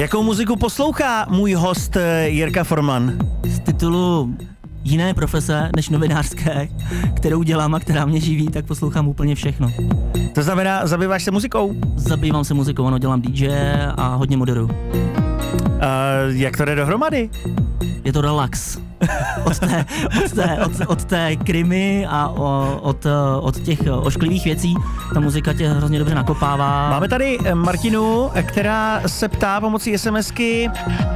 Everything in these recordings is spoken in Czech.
Jakou muziku poslouchá můj host Jirka Forman? Z titulu jiné profese než novinářské, kterou dělám a která mě živí, tak poslouchám úplně všechno. To znamená, zabýváš se muzikou? Zabývám se muzikou, ano, dělám DJ a hodně moderuju. Jak to jde dohromady? Je to relax. Od té krimi a od těch ošklivých věcí ta muzika tě hrozně dobře nakopává. Máme tady Martinu, která se ptá pomocí SMSky,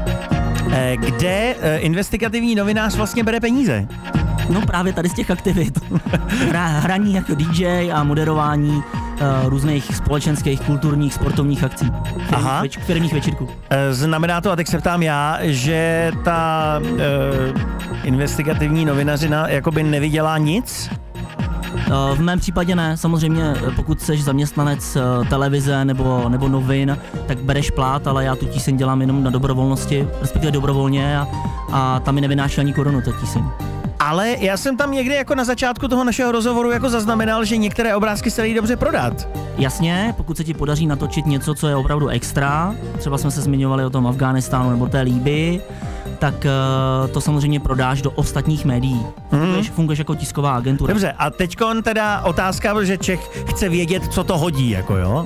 kde investigativní novinář vlastně bere peníze. No právě tady z těch aktivit. Hraní jako DJ a moderování různých společenských, kulturních, sportovních akcí. Firemních večírků. Znamená to, a teď se ptám já, že ta investigativní novinařina jakoby nevydělá nic? V mém případě ne, samozřejmě pokud jsi zaměstnanec televize nebo novin, tak bereš plát, ale já tu tíseň dělám jenom na dobrovolnosti, respektive dobrovolně a tam mi nevynáší ani korunu ta tíseň. Ale já jsem tam někde jako na začátku toho našeho rozhovoru jako zaznamenal, že některé obrázky se dají dobře prodat. Jasně, pokud se ti podaří natočit něco, co je opravdu extra, třeba jsme se zmiňovali o tom Afghánistánu nebo té Líbii, tak to samozřejmě prodáš do ostatních médií. Funguješ jako tisková agentura. Dobře, a teďkon teda otázka, že Čech chce vědět, co to hodí, jako jo?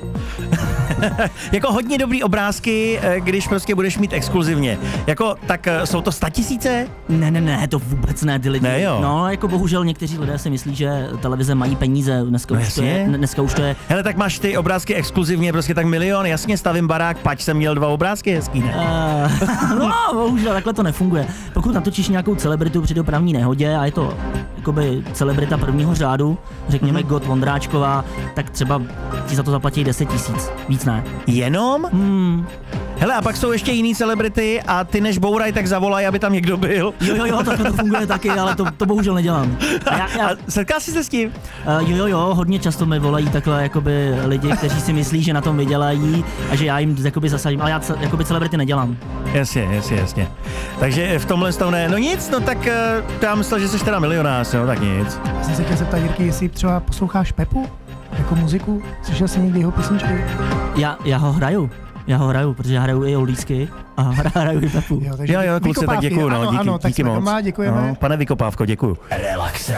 Jako hodně dobrý obrázky, když prostě budeš mít exkluzivně. Jako, tak jsou to 100 000? Ne, to vůbec ne, ty lidi. Ne, jo. No, jako bohužel někteří lidé si myslí, že televize mají peníze, dneska už to je. Hele, tak máš ty obrázky exkluzivně, prostě tak milion, jasně, stavím barák, pač jsem měl 2 obrázky, hezký, ne? No, bohužel, takhle to nefunguje. Pokud natočíš nějakou celebritu při dopravní nehodě a je to jakoby celebrita prvního řádu, řekněme God Vondráčková, tak třeba ti za to zaplatí 10 000, víc ne. Jenom? Hele, a pak jsou ještě jiný celebrity a ty než bouraj, tak zavolaj, aby tam někdo byl. Jo, takhle to funguje taky, ale to bohužel nedělám. A setkal jsi se s tím? Jo, hodně často mi volají takhle jakoby lidi, kteří si myslí, že na tom vydělají a že já jim jakoby zasadím, ale já jakoby celebrity nedělám. Jasně. Takže v tomhle stavu ne. No nic, no tak já myslel, že jsi teda milionář, no tak nic. Já jsem se chtěl zeptat, Jirky, jestli třeba posloucháš Pepu jako muziku? Slyšel jsi někdy jeho písničky? Já ho hraju, protože já hraju i oldiesky a hraju i Pepu. Jo, kluci, tak děkuju, no, díky moc. Děkujeme. No, pane Vykopávko, děkuju. Relax.